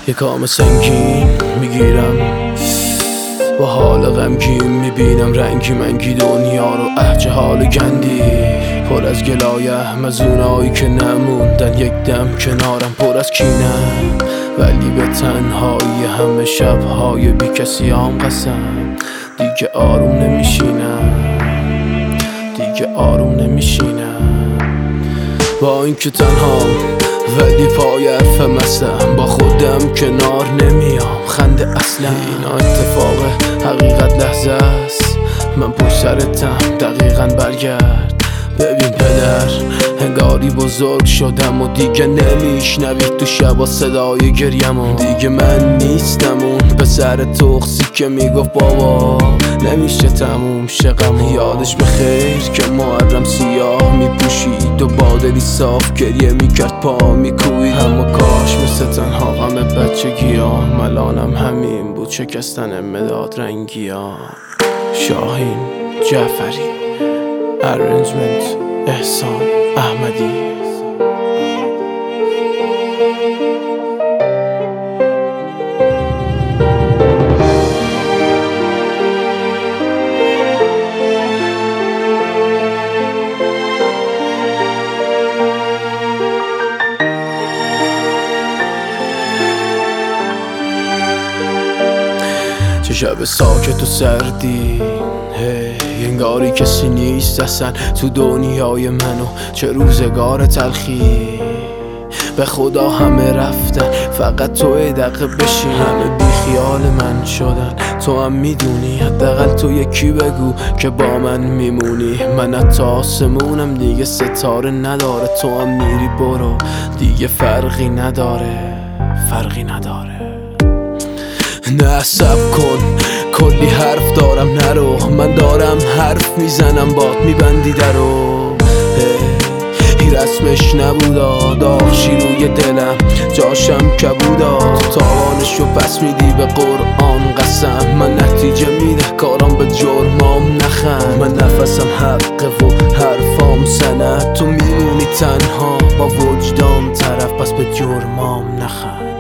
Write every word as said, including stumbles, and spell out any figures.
یه کام سنگین میگیرم، با حال غمگین میبینم رنگی منگی دنیا رو، اه حال گندی پر از گلایه از اونایی که نموندن یک دم کنارم، پر از کینم ولی به تنهایی همه شبهای بی کسی هم قسم. دیگه آروم نمیشینم، دیگه آروم نمیشینم، با اینکه تنها ولی پای حرفم هستم، با خودم کنار نمیام خنده اصلا. اینا اتفاق حقیقت لحظه است، من پشت سرتم دقیقاً برگرد. ببین پدر هنگاری بزرگ شدم و دیگه نمیشنوید تو شبا صدای گریم، دیگه من نیستم اون پسر توکسیک که میگفت بابا نمیشه تموم شه غم. یادش بخیر که محرم سیاه میپوشید و با دلی صاف گریه میکرد پا میکوید، اما کاش مثل تنها غم بچگی ها ملانم همین بود، شکستن مداد رنگی ها. شاهین جعفری، ارنجمنت احسان احمدی. چه شب ساکت و سردی، هی انگاری کسی نیست اصلا تو دنیای منو، چه روزگار تلخی. به خدا همه رفتن فقط تو دقیقه بشین، همه بی خیال من شدن. تو هم میدونی حداقل تو یکی بگو که با من میمونی. من حتی آسمونم دیگه ستاره نداره، تو هم میری برو دیگه فرقی نداره، فرقی نداره. نه صبر کن کلی حرف دارم نرو، من دارم حرف میزنم باد میبندی درو. هی رسمش نبودا داغشی روی دلم جاشم کبودا، تو تاوانشو پس میدی به قرآن قسم. من نتیجه میده کارم به جرمام نخند، من نفسم حقه و حرفام سند، تو میمونی تنها با وجدان طرف پس به جرمام نخند.